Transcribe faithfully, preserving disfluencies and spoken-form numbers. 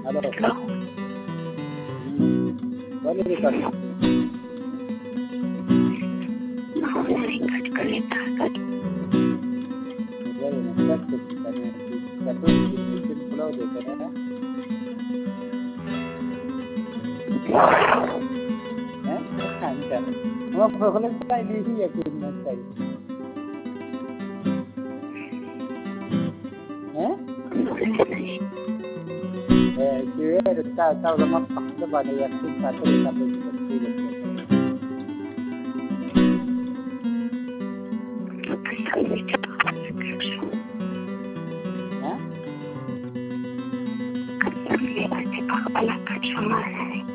Hello hello बोलिए record नहीं cut कर लेता कट बोलिए ना सब कुछ करने की कटो की सिंपल हो देते हैं हैं अच्छा वो प्रॉब्लम का नहीं है कि नहीं चाहिए हैं eh kita tahu lama fakta pada yang kita terus sampai seperti itu. Hah?